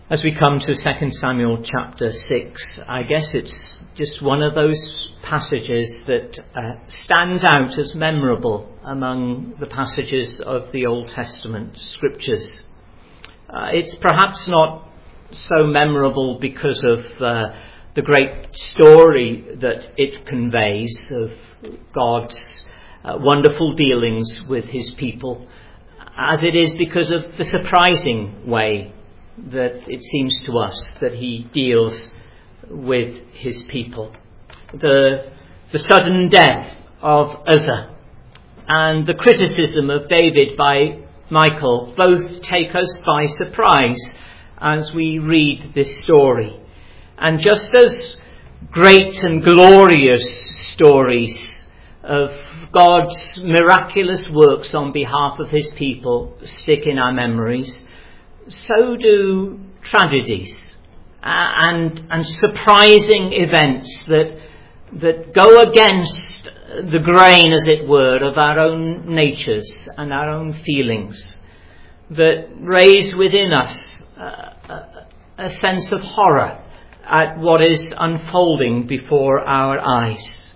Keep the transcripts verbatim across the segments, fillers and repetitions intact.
As we come to Second Samuel chapter six, I guess it's just one of those passages that uh, stands out as memorable among the passages of the Old Testament scriptures. Uh, it's perhaps not so memorable because of uh, the great story that it conveys of God's uh, wonderful dealings with his people, as it is because of the surprising way that it seems to us that he deals with his people. The, the sudden death of Uzzah and the criticism of David by Michal both take us by surprise as we read this story. And just as great and glorious stories of God's miraculous works on behalf of his people stick in our memories, so do tragedies and and surprising events that that go against the grain, as it were, of our own natures and our own feelings, that raise within us a, a, a sense of horror at what is unfolding before our eyes.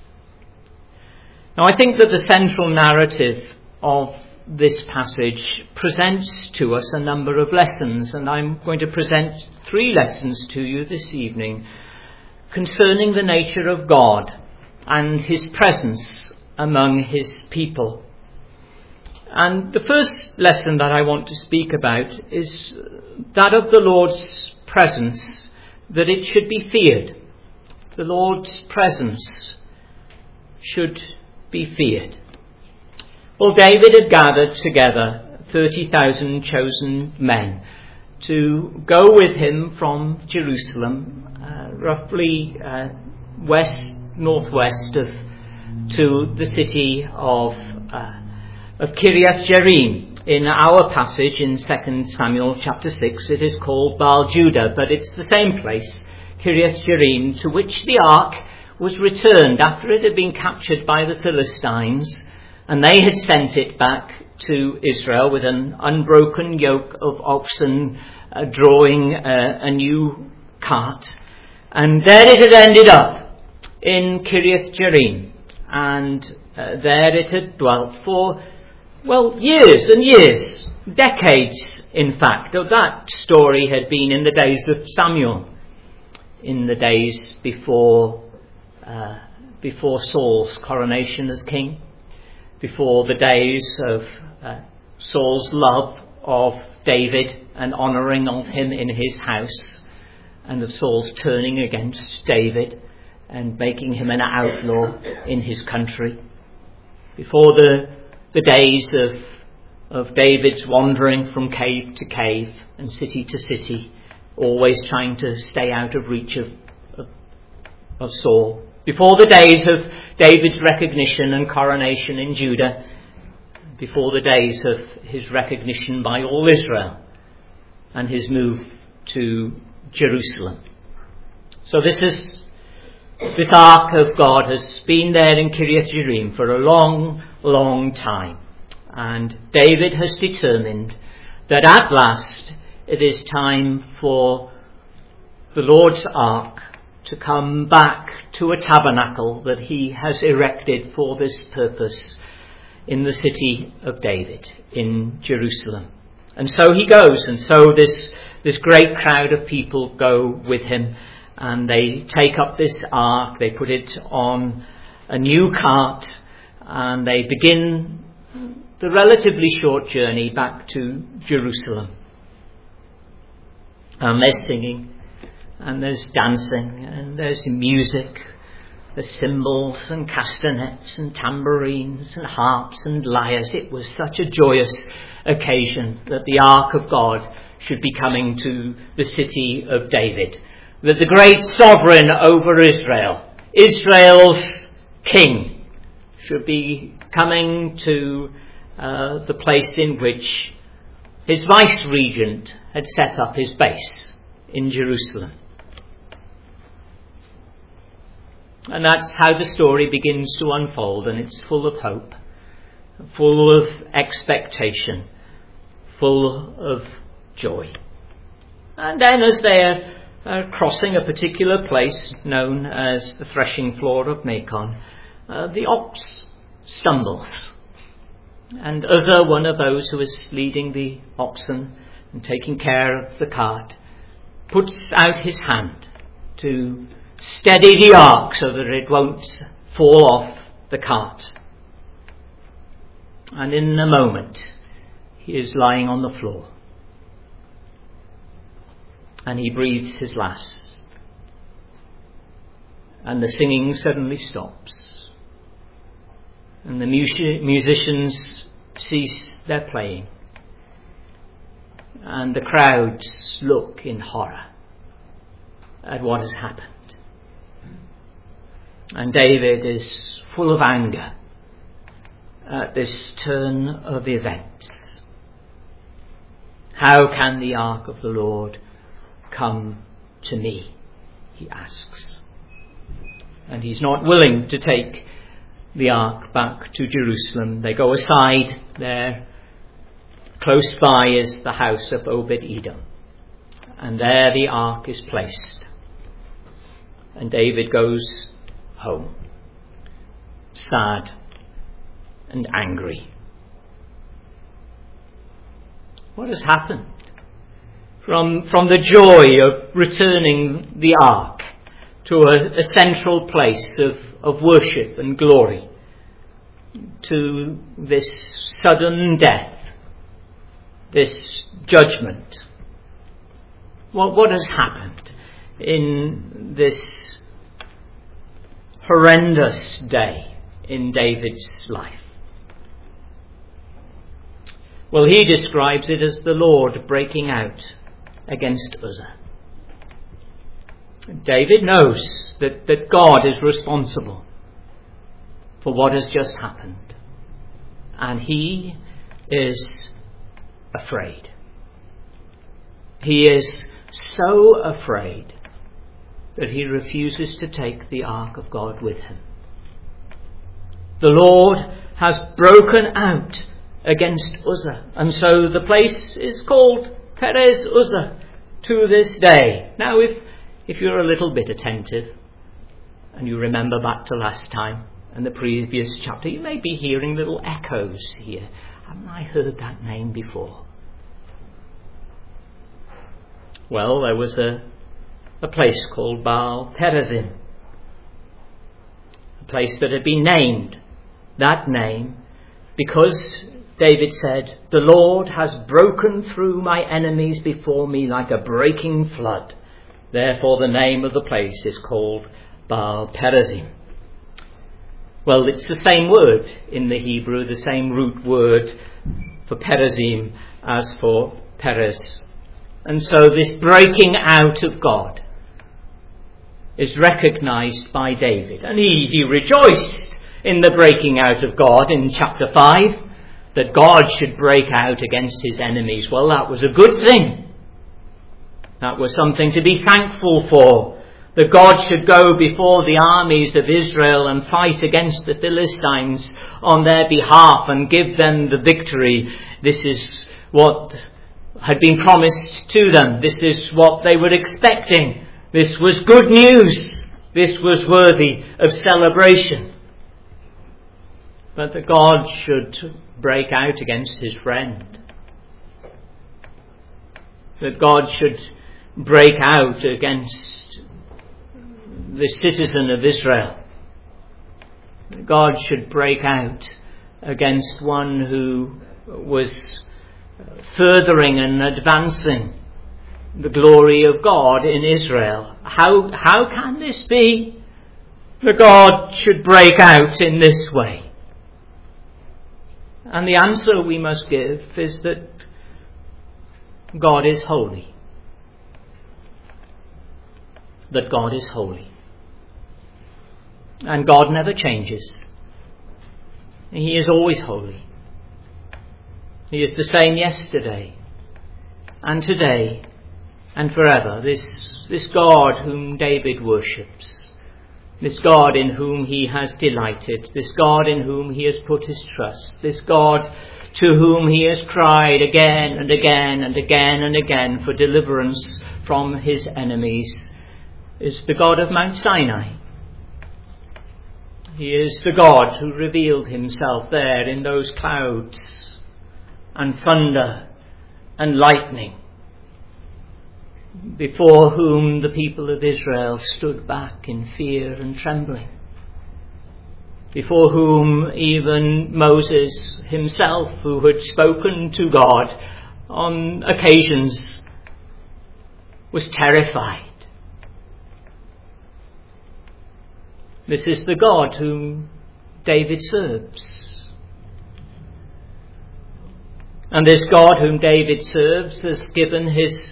Now, I think that the central narrative of this passage presents to us a number of lessons, and I'm going to present three lessons to you this evening concerning the nature of God and his presence among his people. And the first lesson that I want to speak about is that of the Lord's presence, that it should be feared. The Lord's presence should be feared. Well, David had gathered together thirty thousand chosen men to go with him from Jerusalem, uh, roughly uh, west, northwest of, to the city of, uh, of Kiriath Jearim. In our passage in Second Samuel chapter six, it is called Baal Judah, but it's the same place, Kiriath Jearim, to which the ark was returned after it had been captured by the Philistines. And they had sent it back to Israel with an unbroken yoke of oxen uh, drawing uh, a new cart. And there it had ended up in Kiriath Jearim. And uh, there it had dwelt for, well, years and years, decades, in fact. Though that story had been in the days of Samuel, in the days before, uh, before Saul's coronation as king. Before the days of uh, Saul's love of David and honouring of him in his house, and of Saul's turning against David and making him an outlaw in his country. Before the the days of of David's wandering from cave to cave and city to city, always trying to stay out of reach of, of, of Saul. Before the days of David's recognition and coronation in Judah, before the days of his recognition by all Israel and his move to Jerusalem. So this is this ark of God has been there in Kiriath Jearim for a long, long time. And David has determined that at last it is time for the Lord's ark to come back to a tabernacle that he has erected for this purpose in the city of David, in Jerusalem. And so he goes, and so this, this great crowd of people go with him, and they take up this ark, they put it on a new cart, and they begin the relatively short journey back to Jerusalem. And they're singing, and there's dancing, and there's music, there's cymbals and castanets and tambourines and harps and lyres. It was such a joyous occasion that the ark of God should be coming to the city of David, that the great sovereign over Israel, Israel's king, should be coming to uh, the place in which his vice-regent had set up his base in Jerusalem. And that's how the story begins to unfold, and it's full of hope, full of expectation, full of joy. And then as they're uh, crossing a particular place known as the threshing floor of Macon, uh, the ox stumbles. And Uzzah, one of those who is leading the oxen and taking care of the cart, puts out his hand to steady the ark so that it won't fall off the cart. And in a moment, he is lying on the floor. And he breathes his last. And the singing suddenly stops. And the mus- musicians cease their playing. And the crowds look in horror at what has happened. And David is full of anger at this turn of events. How can the ark of the Lord come to me? He asks. And he's not willing to take the ark back to Jerusalem. They go aside there. Close by is the house of Obed-Edom. And there the ark is placed. And David goes home, sad and angry. What has happened? From, from the joy of returning the ark to a, a central place of, of worship and glory, to this sudden death, this judgment. What, what has happened in this horrendous day in David's life? Well, he describes it as the Lord breaking out against Uzzah. David knows that, that God is responsible for what has just happened. And he is afraid. He is so afraid that he refuses to take the ark of God with him. The Lord has broken out against Uzzah, and so the place is called Perez Uzzah to this day. Now, if if you're a little bit attentive and you remember back to last time and the previous chapter, you may be hearing little echoes here. Haven't I heard that name before? Well, there was a a place called Baal Perazim, a place that had been named that name because David said, "The Lord has broken through my enemies before me like a breaking flood. Therefore the name of the place is called Baal Perazim." Well, it's the same word in the Hebrew, the same root word for Perazim as for Perez. And so this breaking out of God is recognized by David. And he, he rejoiced in the breaking out of God in chapter five, that God should break out against his enemies. Well, that was a good thing. That was something to be thankful for. That God should go before the armies of Israel and fight against the Philistines on their behalf and give them the victory. This is what had been promised to them. This is what they were expecting. This was good news. This was worthy of celebration. But that God should break out against his friend. That God should break out against the citizen of Israel. That God should break out against one who was furthering and advancing the glory of God in Israel. How, how can this be that God should break out in this way? And the answer we must give is that God is holy. That God is holy. And God never changes. He is always holy. He is the same yesterday and today and forever. This, this God whom David worships. This God in whom he has delighted. This God in whom he has put his trust. This God to whom he has cried again and again and again and again for deliverance from his enemies, is the God of Mount Sinai. He is the God who revealed himself there in those clouds and thunder and lightning, before whom the people of Israel stood back in fear and trembling, before whom even Moses himself, who had spoken to God on occasions, was terrified. This is the God whom David serves. And this God whom David serves has given his,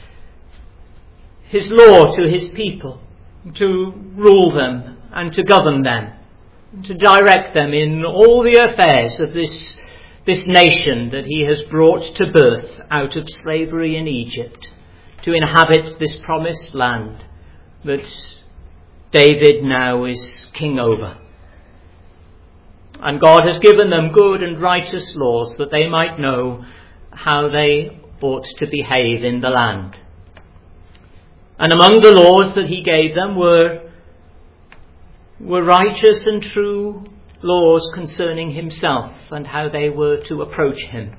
his law to his people, to rule them and to govern them, to direct them in all the affairs of this, this nation that he has brought to birth out of slavery in Egypt, to inhabit this promised land that David now is king over. And God has given them good and righteous laws that they might know how they ought to behave in the land. And among the laws that he gave them were, were righteous and true laws concerning himself and how they were to approach him.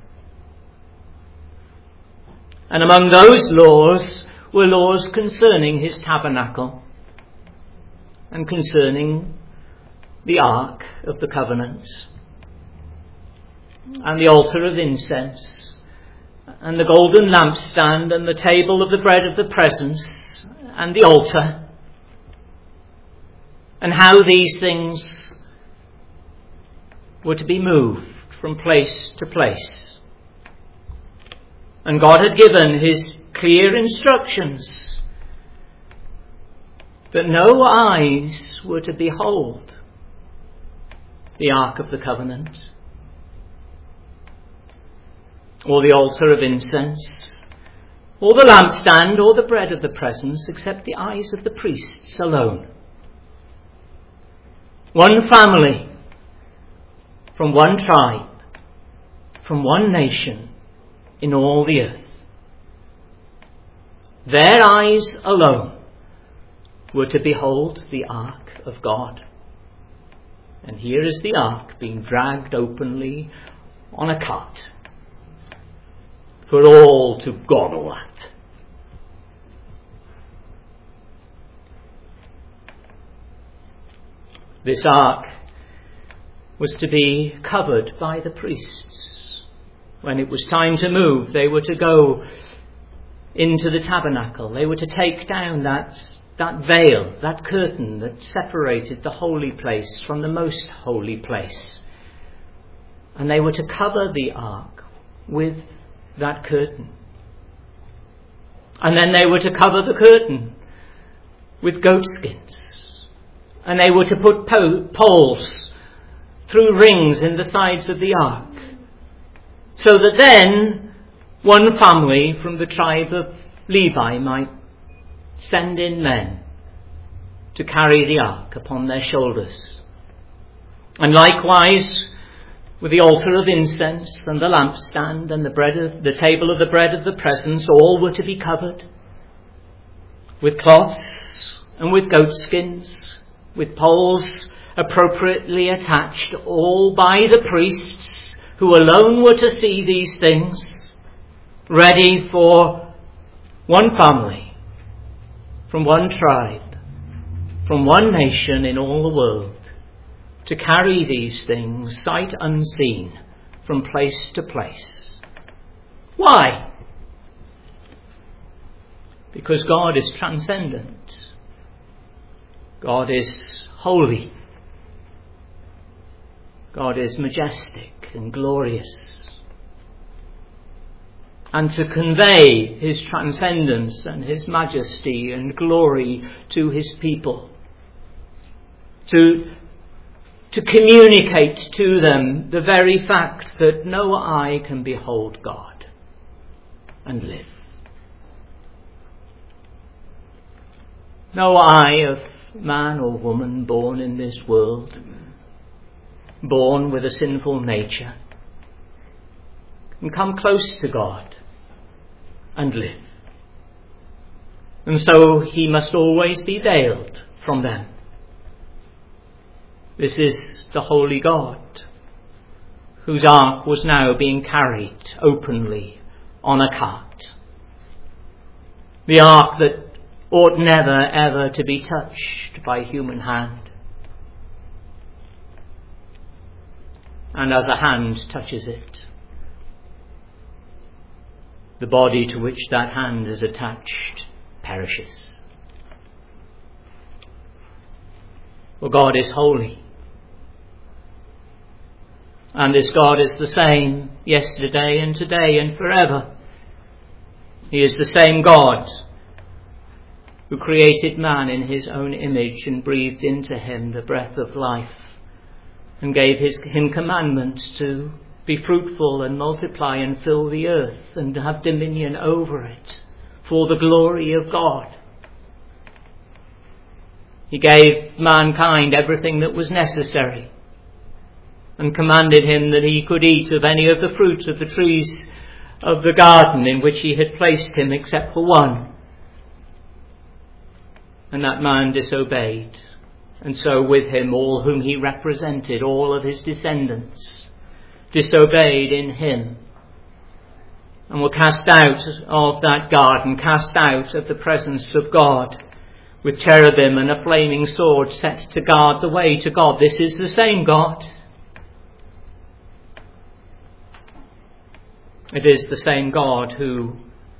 And among those laws were laws concerning his tabernacle and concerning the Ark of the Covenant and the altar of incense and the golden lampstand and the table of the bread of the presence and the altar, and how these things were to be moved from place to place. And God had given his clear instructions that no eyes were to behold the Ark of the Covenant, or the altar of incense, or the lampstand, or the bread of the presence, except the eyes of the priests alone. One family, from one tribe, from one nation, in all the earth. Their eyes alone were to behold the Ark of God. And here is the Ark being dragged openly on a cart for all to goggle at. This Ark was to be covered by the priests. When it was time to move, they were to go into the tabernacle. They were to take down that that veil, that curtain that separated the holy place from the most holy place. And they were to cover the ark with that curtain. And then they were to cover the curtain with goatskins. And they were to put po- poles through rings in the sides of the ark, so that then one family from the tribe of Levi might send in men to carry the ark upon their shoulders. And likewise with the altar of incense and the lampstand and the bread of, the table of the bread of the presence, all were to be covered with cloths and with goatskins, with poles appropriately attached, all by the priests, who alone were to see these things, ready for one family, from one tribe, from one nation in all the world, to carry these things sight unseen from place to place. Why? Because God is transcendent. God is holy. God is majestic and glorious. And to convey his transcendence and his majesty and glory to his people, to, to communicate to them the very fact that no eye can behold God and live. No eye of man or woman born in this world, born with a sinful nature, and come close to God and live. And so he must always be veiled from them. This is the holy God, whose ark was now being carried openly on a cart. The ark that ought never ever to be touched by human hand. And as a hand touches it, the body to which that hand is attached perishes. For God is holy. And this God is the same yesterday and today and forever. He is the same God who created man in his own image and breathed into him the breath of life and gave his, him commandments to be fruitful and multiply and fill the earth and have dominion over it for the glory of God. He gave mankind everything that was necessary and commanded him that he could eat of any of the fruits of the trees of the garden in which he had placed him except for one. And that man disobeyed. And so with him all whom he represented, all of his descendants, disobeyed in him and were cast out of that garden, cast out of the presence of God, with cherubim and a flaming sword set to guard the way to God. This is the same God. It is the same God who,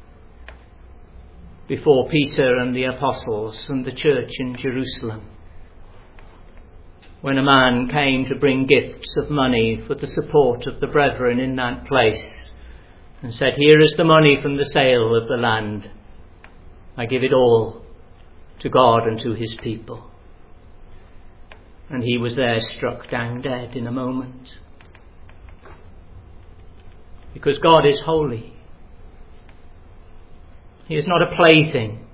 before Peter and the apostles and the church in Jerusalem, when a man came to bring gifts of money for the support of the brethren in that place, and said, "Here is the money from the sale of the land. I give it all to God and to his people." And he was there struck down dead in a moment. Because God is holy. He is not a plaything.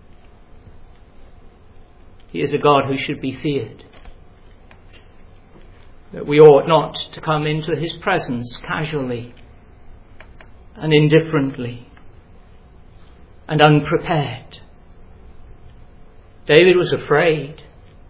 He is a God who should be feared. That we ought not to come into his presence casually and indifferently and unprepared. David was afraid,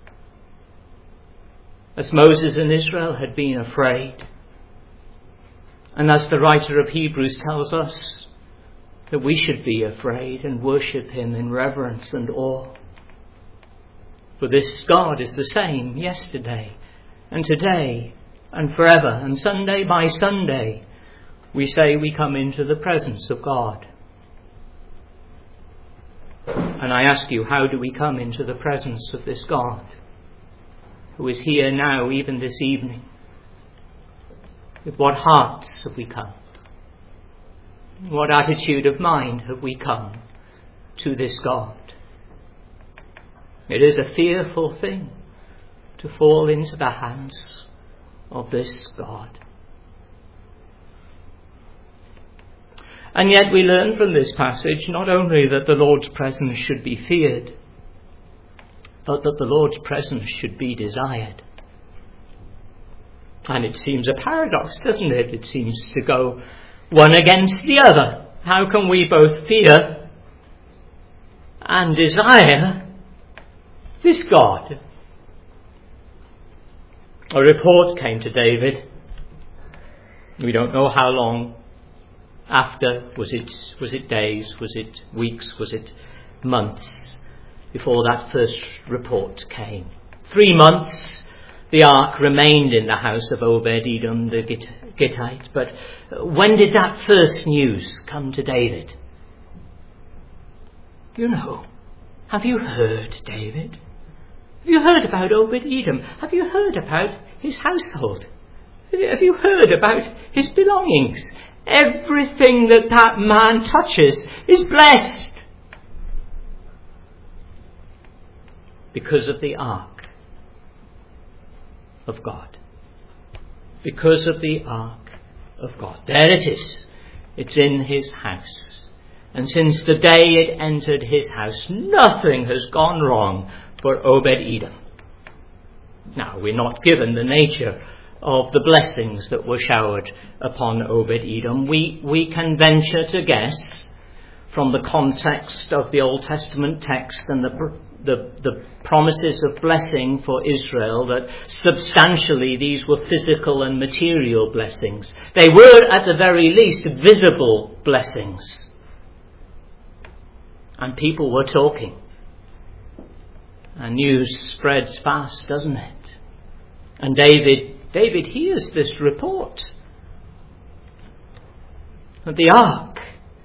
as Moses and Israel had been afraid. And as the writer of Hebrews tells us, that we should be afraid and worship him in reverence and awe. For this God is the same yesterday and today and forever. And Sunday by Sunday, we say we come into the presence of God. And I ask you, how do we come into the presence of this God, who is here now, even this evening? With what hearts have we come? What attitude of mind have we come to this God? It is a fearful thing to fall into the hands of this God. And yet we learn from this passage not only that the Lord's presence should be feared, but that the Lord's presence should be desired. And it seems a paradox, doesn't it? It seems to go one against the other. How can we both fear and desire this God? A report came to David. We don't know how long after. Was it, was it days? Was it weeks? Was it months before that first report came? Three months the ark remained in the house of Obed-Edom the Gittite. But when did that first news come to David? You know, have you heard, David? Have you heard about Obed-Edom? Have you heard about his household? Have you heard about his belongings? Everything that that man touches is blessed because of the ark of God. Because of the ark of God. There it is. It's in his house. And since the day it entered his house, nothing has gone wrong for Obed-Edom. Now, we're not given the nature of the blessings that were showered upon Obed-Edom. We, we can venture to guess from the context of the Old Testament text and the, the, the promises of blessing for Israel that substantially these were physical and material blessings. They were at the very least visible blessings. And people were talking. And news spreads fast, doesn't it? And David, David hears this report that the ark,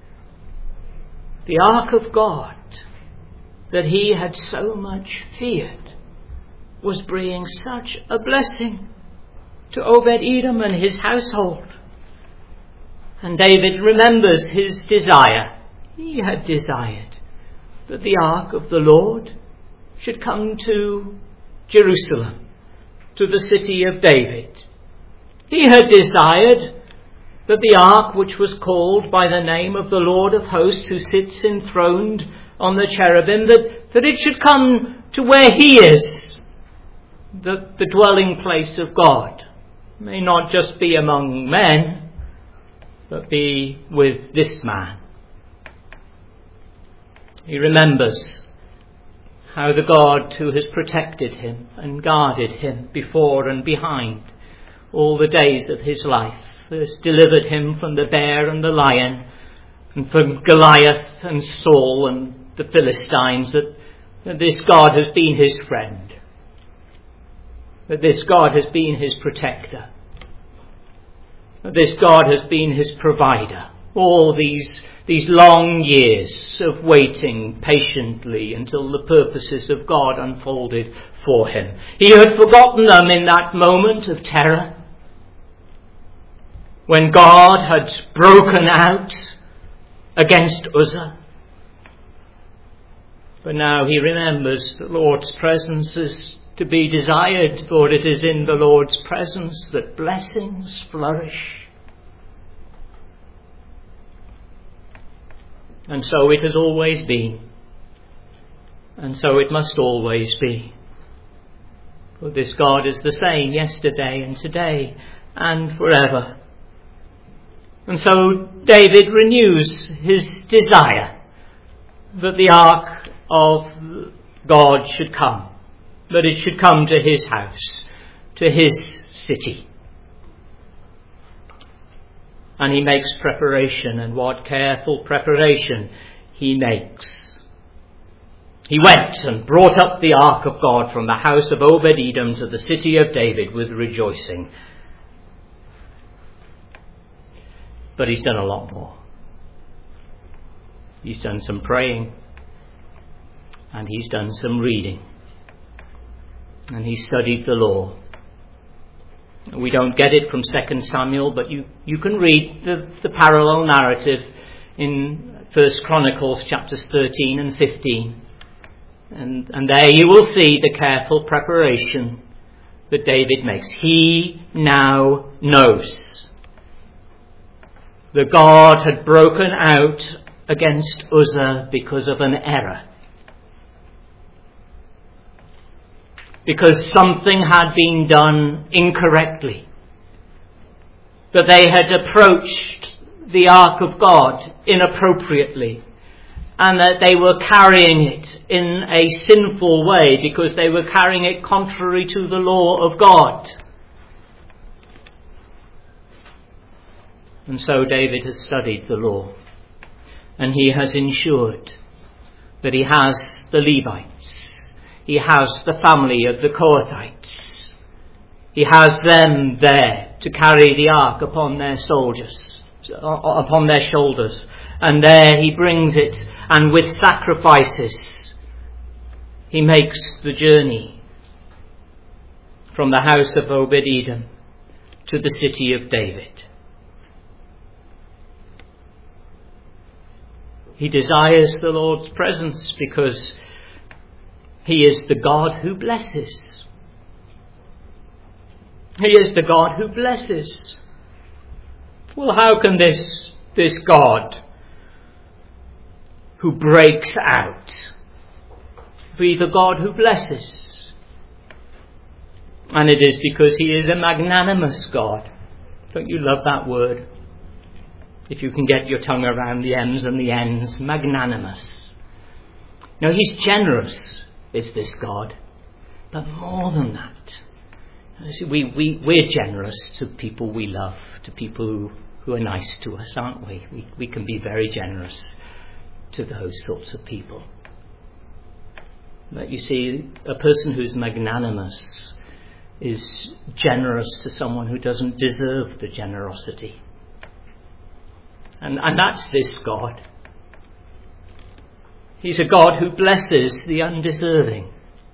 the ark of God, that he had so much feared, was bringing such a blessing to Obed-Edom and his household. And David remembers his desire. He had desired that the ark of the Lord should come to Jerusalem, to the city of David. He had desired that the ark, which was called by the name of the Lord of hosts, who sits enthroned on the cherubim, that, that it should come to where he is, the, the dwelling place of God. It may not just be among men, but be with this man. He remembers how the God who has protected him and guarded him before and behind all the days of his life has delivered him from the bear and the lion and from Goliath and Saul and the Philistines, that, that this God has been his friend, that this God has been his protector, that this God has been his provider. All these These long years of waiting patiently until the purposes of God unfolded for him. He had forgotten them in that moment of terror, when God had broken out against Uzzah. But now he remembers the Lord's presence is to be desired, for it is in the Lord's presence that blessings flourish. And so it has always been. And so it must always be. For this God is the same yesterday and today and forever. And so David renews his desire that the ark of God should come, that it should come to his house, to his city. And he makes preparation, and what careful preparation he makes. He went and brought up the ark of God from the house of Obed-Edom to the city of David with rejoicing. But he's done a lot more. He's done some praying, and he's done some reading, and he's studied the law. We don't get it from Second Samuel, but you, you can read the, the parallel narrative in First Chronicles chapters thirteen and fifteen. And, and there you will see the careful preparation that David makes. He now knows that God had broken out against Uzzah because of an error. Because something had been done incorrectly. That they had approached the ark of God inappropriately. And that they were carrying it in a sinful way because they were carrying it contrary to the law of God. And so David has studied the law. And he has ensured that he has the Levites. He has the family of the Kohathites. He has them there to carry the ark upon their soldiers, upon their shoulders. And there he brings it, and with sacrifices he makes the journey from the house of Obed-Edom to the city of David. He desires the Lord's presence because he is the God who blesses. He is the God who blesses. Well, how can this, this God who breaks out be the God who blesses? And it is because he is a magnanimous God. Don't you love that word? If you can get your tongue around the M's and the N's, magnanimous. No, he's generous, is this God. But more than that, we, we, we're generous to people we love, to people who, who are nice to us, aren't we? we? We can be very generous to those sorts of people. But you see, a person who's magnanimous is generous to someone who doesn't deserve the generosity. And, and that's this God. He's a God who blesses the undeserving.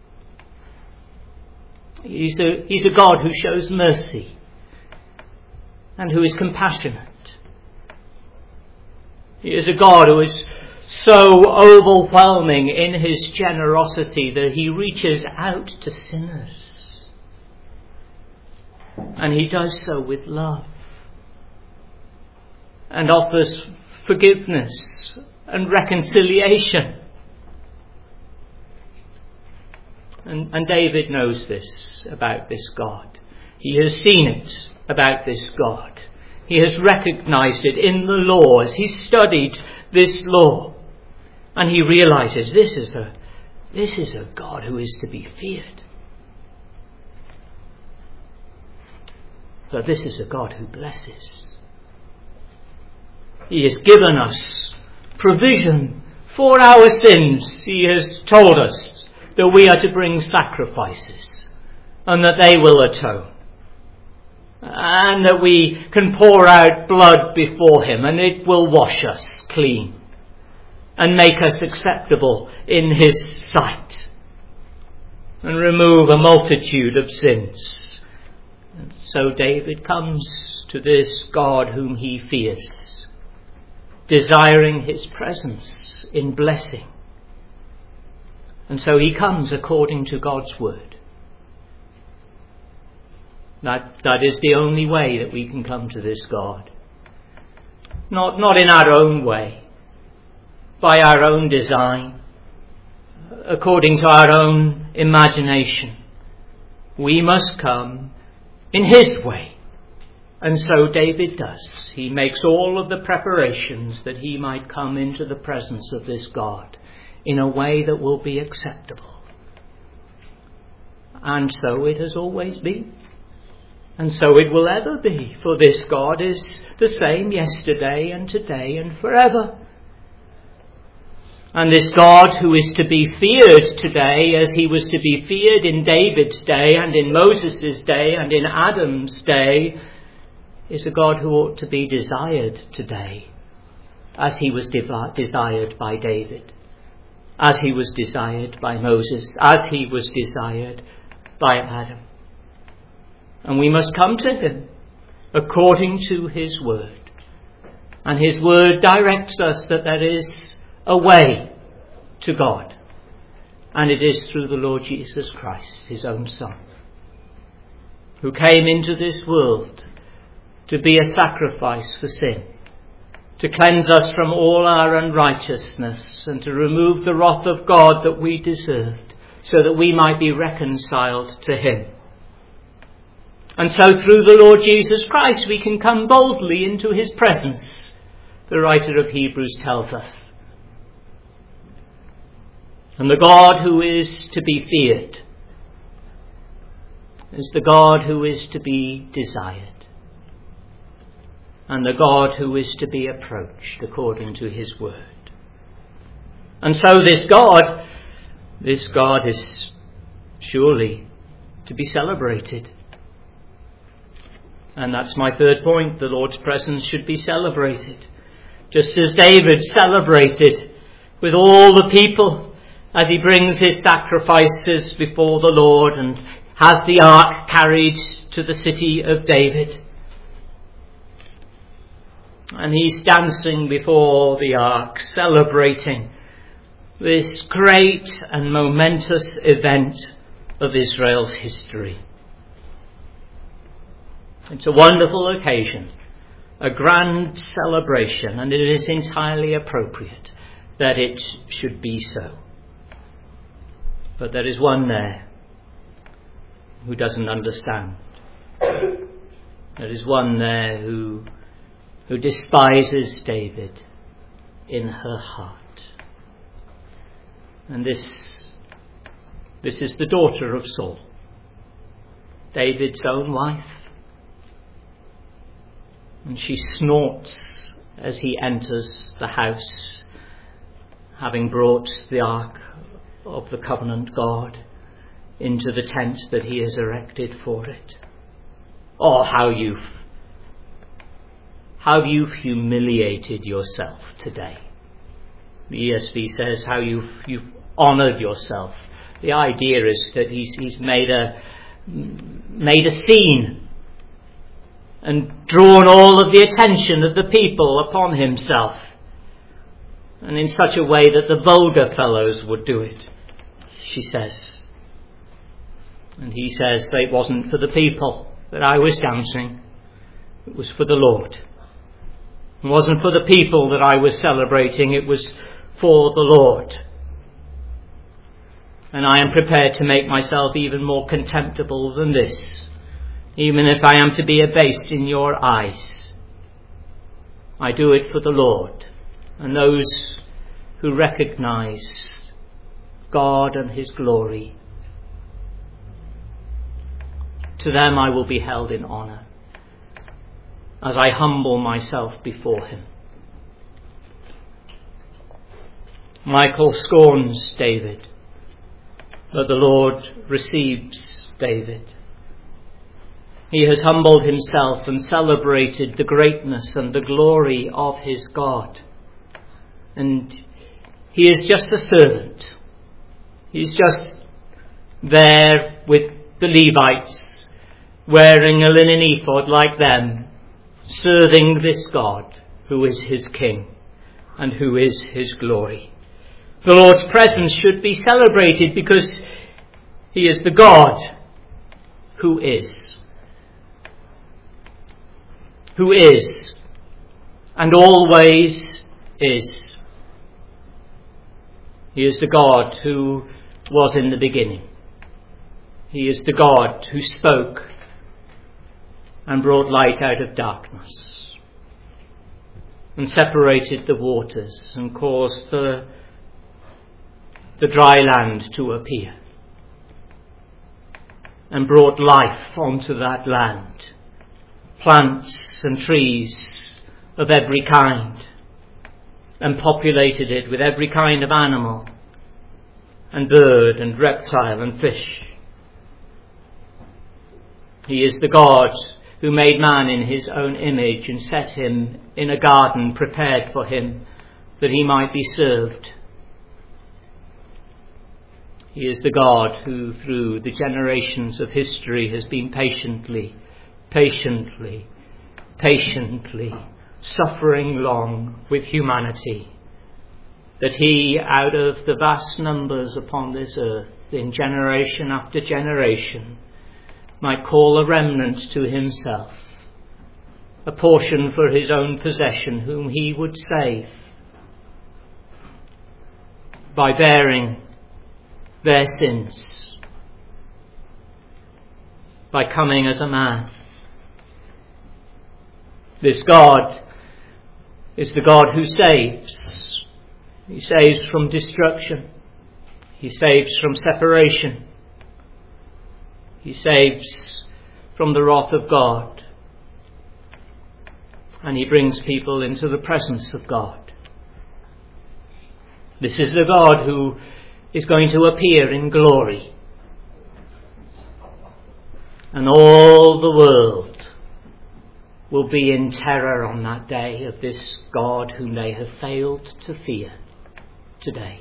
He's a, he's a God who shows mercy and who is compassionate. He is a God who is so overwhelming in his generosity that he reaches out to sinners. And he does so with love and offers forgiveness and reconciliation. And, and David knows this about this God. He has seen it about this God. He has recognized it in the law as he studied this law. And he realizes this is a, this is a God who is to be feared. But this is a God who blesses. He has given us provision for our sins. He has told us that we are to bring sacrifices and that they will atone. And that we can pour out blood before him and it will wash us clean and make us acceptable in his sight and remove a multitude of sins. And so David comes to this God whom he fears, desiring his presence in blessing. And so he comes according to God's word. That, that is the only way that we can come to this God. Not, not in our own way, by our own design, according to our own imagination. We must come in his way. And so David does. He makes all of the preparations that he might come into the presence of this God in a way that will be acceptable. And so it has always been. And so it will ever be, for this God is the same yesterday and today and forever. And this God who is to be feared today as he was to be feared in David's day and in Moses' day and in Adam's day is a God who ought to be desired today as he was de- desired by David, as he was desired by Moses, as he was desired by Adam. And we must come to him according to his word. And his word directs us that there is a way to God. And it is through the Lord Jesus Christ, his own Son, who came into this world to be a sacrifice for sin, to cleanse us from all our unrighteousness and to remove the wrath of God that we deserved, so that we might be reconciled to him. And so through the Lord Jesus Christ we can come boldly into his presence, the writer of Hebrews tells us. And the God who is to be feared is the God who is to be desired, and the God who is to be approached according to his word. And so this God, this God is surely to be celebrated. And that's my third point. The Lord's presence should be celebrated. Just as David celebrated with all the people as he brings his sacrifices before the Lord and has the ark carried to the city of David. And he's dancing before the ark, celebrating this great and momentous event of Israel's history. It's a wonderful occasion, a grand celebration, and it is entirely appropriate that it should be so. But there is one there who doesn't understand. There is one there who, who despises David in her heart. And this, this is the daughter of Saul, David's own wife. And she snorts as he enters the house, having brought the Ark of the Covenant God into the tent that he has erected for it. Oh, how you've, how you've humiliated yourself today. The E S V says how you've, you've honoured yourself. The idea is that he's, he's made a, made a scene and drawn all of the attention of the people upon himself, and in such a way that the vulgar fellows would do it, she says. And he says, it wasn't for the people that I was dancing, it was for the Lord. It wasn't for the people that I was celebrating, it was for the Lord. And I am prepared to make myself even more contemptible than this, even if I am to be abased in your eyes. I do it for the Lord and those who recognize God and his glory. To them I will be held in honour as I humble myself before him. Michal scorns David, but the Lord receives David. He has humbled himself and celebrated the greatness and the glory of his God. And he is just a servant. He's just there with the Levites, wearing a linen ephod like them, serving this God who is his King and who is his glory. The Lord's presence should be celebrated because he is the God who is. Who is and always is. He is the God who was in the beginning. He is the God who spoke and brought light out of darkness and separated the waters and caused the, the dry land to appear and brought life onto that land, plants and trees of every kind, and populated it with every kind of animal and bird and reptile and fish. He is the God who made man in his own image and set him in a garden prepared for him that he might be served. He is the God who through the generations of history has been patiently, patiently, patiently suffering long with humanity, that he, out of the vast numbers upon this earth, in generation after generation, might call a remnant to himself, a portion for his own possession, whom he would save by bearing their sins, by coming as a man. This God is the God who saves. He saves from destruction. He saves from separation. He saves from the wrath of God. And he brings people into the presence of God. This is the God who is going to appear in glory. And all the world will be in terror on that day of this God whom they have failed to fear today,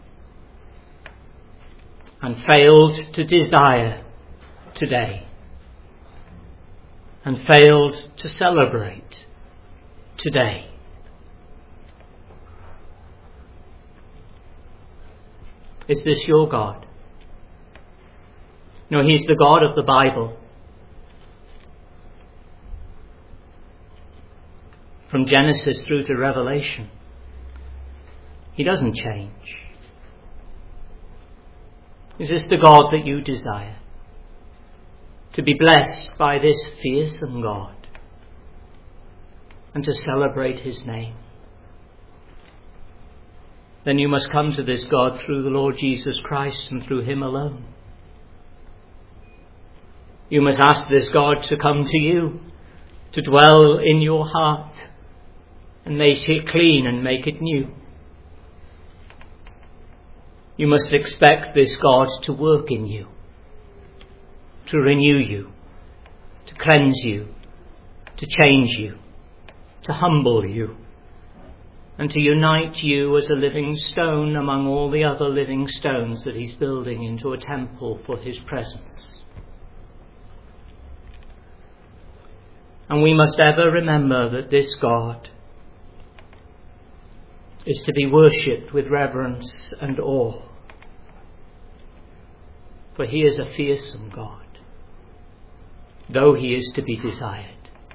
and failed to desire today, and failed to celebrate today. Is this your God? No, he's the God of the Bible. From Genesis through to Revelation. He doesn't change. Is this the God that you desire? to be blessed by this fearsome God, and to celebrate his name, then you must come to this God through the Lord Jesus Christ and through him alone. You must ask this God to come to you, to dwell in your heart and make it clean and make it new. You must expect this God to work in you, to renew you, to cleanse you, to change you, to humble you, and to unite you as a living stone among all the other living stones that he's building into a temple for his presence. And we must ever remember that this God is to be worshipped with reverence and awe, for he is a fearsome God, though he is to be desired,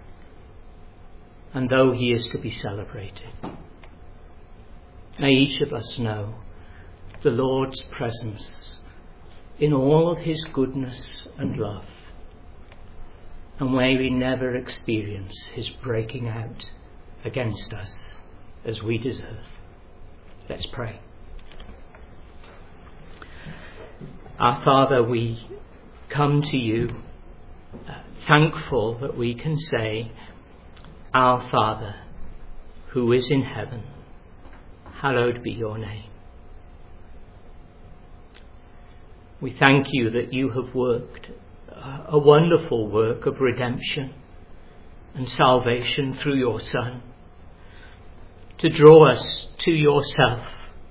and though he is to be celebrated. May each of us know the Lord's presence in all of his goodness and love, and may we never experience his breaking out against us as we deserve. Let's pray. Our Father, we come to you uh, thankful that we can say, Our Father, who is in heaven, hallowed be your name. We thank you that you have worked a wonderful work of redemption and salvation through your Son, to draw us to yourself,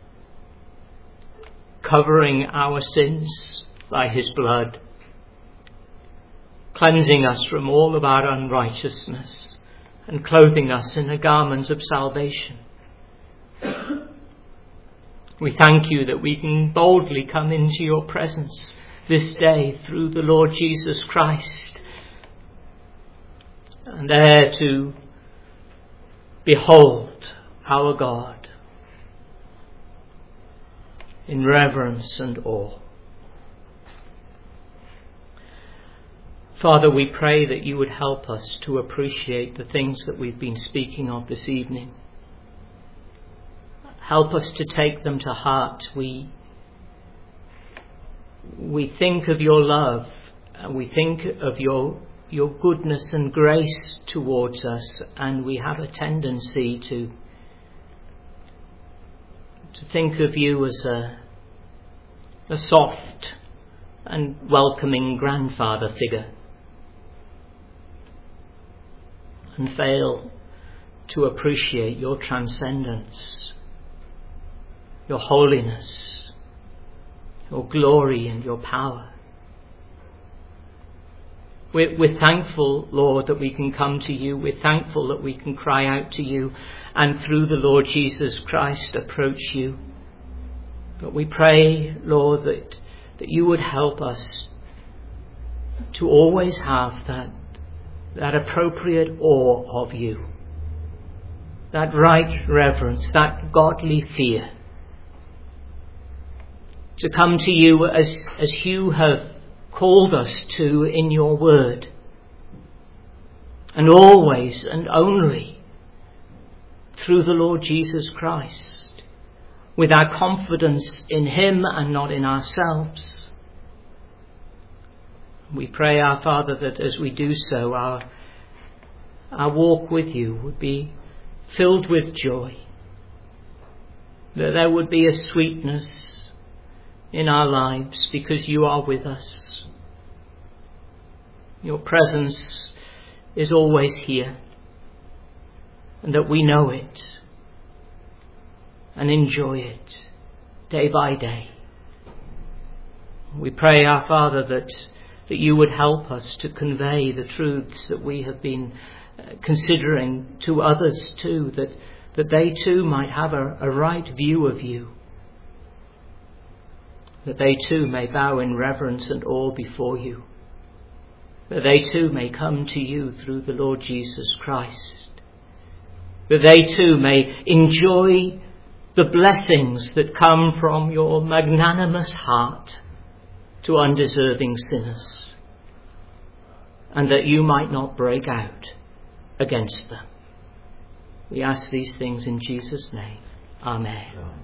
covering our sins by his blood, cleansing us from all of our unrighteousness, and clothing us in the garments of salvation. We thank you that we can boldly come into your presence this day through the Lord Jesus Christ, and there to behold our God in reverence and awe. Father, we pray that you would help us to appreciate the things that we've been speaking of this evening. Help us to take them to heart. We we think of your love, and we think of your your goodness and grace towards us, and we have a tendency to to think of you as a a soft and welcoming grandfather figure, and fail to appreciate your transcendence, your holiness, your glory and your power. We're, we're thankful, Lord, that we can come to you. We're thankful that we can cry out to you and through the Lord Jesus Christ approach you. But we pray, Lord, that, that you would help us to always have that, that appropriate awe of you, that right reverence, that godly fear, to come to you as, as you have called us to in your word, and always and only through the Lord Jesus Christ, with our confidence in him and not in ourselves. We pray, our Father, that as we do so, our, our walk with you would be filled with joy, that there would be a sweetness in our lives because you are with us. Your presence is always here, and that we know it and enjoy it day by day. We pray, our Father, that, that you would help us to convey the truths that we have been uh, considering to others too, that, that they too might have a, a right view of you, that they too may bow in reverence and awe before you, that they too may come to you through the Lord Jesus Christ, that they too may enjoy the blessings that come from your magnanimous heart to undeserving sinners. and that you might not break out against them. We ask these things in Jesus' name. Amen.